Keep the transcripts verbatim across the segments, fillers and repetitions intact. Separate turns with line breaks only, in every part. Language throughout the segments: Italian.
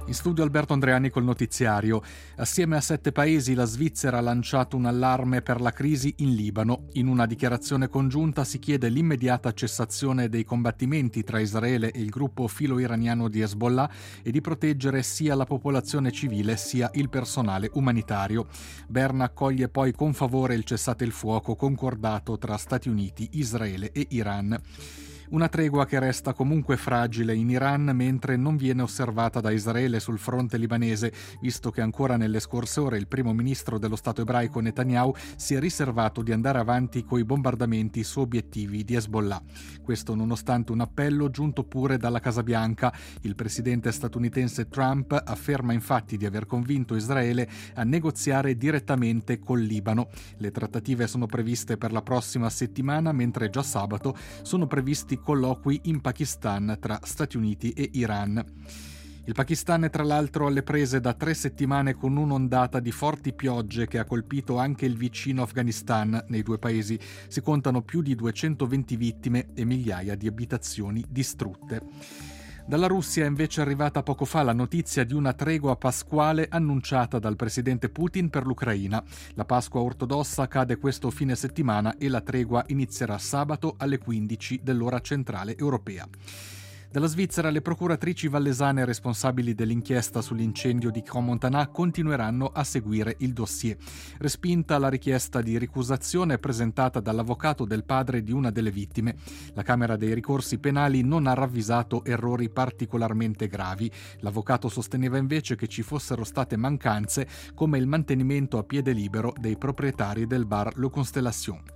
In studio Alberto Andreani col notiziario. Assieme a sette paesi la Svizzera ha lanciato un allarme per la crisi in Libano. In una dichiarazione congiunta si chiede l'immediata cessazione dei combattimenti tra Israele e il gruppo filo-iraniano di Hezbollah e di proteggere sia la popolazione civile sia il personale umanitario. Berna accoglie poi con favore il cessate il fuoco concordato tra Stati Uniti, Israele e Iran. Una tregua che resta comunque fragile in Iran mentre non viene osservata da Israele sul fronte libanese, visto che ancora nelle scorse ore il primo ministro dello Stato ebraico Netanyahu si è riservato di andare avanti coi bombardamenti su obiettivi di Hezbollah. Questo nonostante un appello giunto pure dalla Casa Bianca. Il presidente statunitense Trump afferma infatti di aver convinto Israele a negoziare direttamente col Libano. Le trattative sono previste per la prossima settimana, mentre già sabato sono previsti colloqui in Pakistan tra Stati Uniti e Iran. Il Pakistan è tra l'altro alle prese da tre settimane con un'ondata di forti piogge che ha colpito anche il vicino Afghanistan. Nei due paesi si contano più di duecentoventi vittime e migliaia di abitazioni distrutte. Dalla Russia è invece arrivata poco fa la notizia di una tregua pasquale annunciata dal presidente Putin per l'Ucraina. La Pasqua ortodossa cade questo fine settimana e la tregua inizierà sabato alle quindici dell'ora centrale europea. Dalla Svizzera le procuratrici vallesane responsabili dell'inchiesta sull'incendio di Crans-Montana continueranno a seguire il dossier. Respinta la richiesta di ricusazione presentata dall'avvocato del padre di una delle vittime. La Camera dei ricorsi penali non ha ravvisato errori particolarmente gravi. L'avvocato sosteneva invece che ci fossero state mancanze come il mantenimento a piede libero dei proprietari del bar Le Constellation.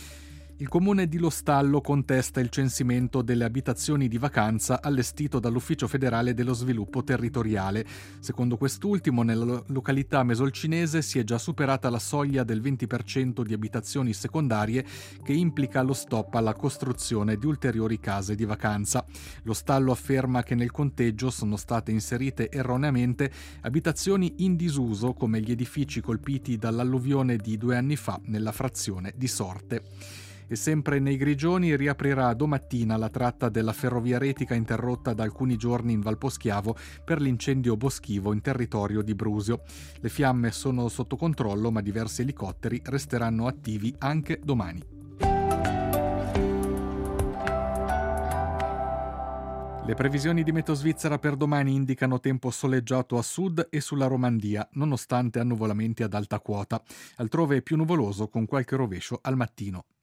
Il comune di Lo Stallo contesta il censimento delle abitazioni di vacanza allestito dall'Ufficio federale dello sviluppo territoriale. Secondo quest'ultimo, nella località mesolcinese si è già superata la soglia del venti per cento di abitazioni secondarie che implica lo stop alla costruzione di ulteriori case di vacanza. Lo Stallo afferma che nel conteggio sono state inserite erroneamente abitazioni in disuso come gli edifici colpiti dall'alluvione di due anni fa nella frazione di Sorte. E sempre nei Grigioni riaprirà domattina la tratta della ferrovia retica interrotta da alcuni giorni in Valposchiavo per l'incendio boschivo in territorio di Brusio. Le fiamme sono sotto controllo, ma diversi elicotteri resteranno attivi anche domani. Le previsioni di Meteo Svizzera per domani indicano tempo soleggiato a sud e sulla Romandia, nonostante annuvolamenti ad alta quota. Altrove è più nuvoloso con qualche rovescio al mattino.